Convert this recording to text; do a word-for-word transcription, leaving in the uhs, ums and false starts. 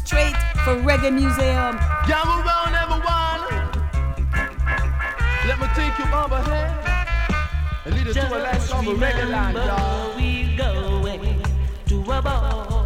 straight for Reggae Museum. Jam around everyone. Let me take you overhead and lead us to a last summer reggae land, y'all. We going to a ball.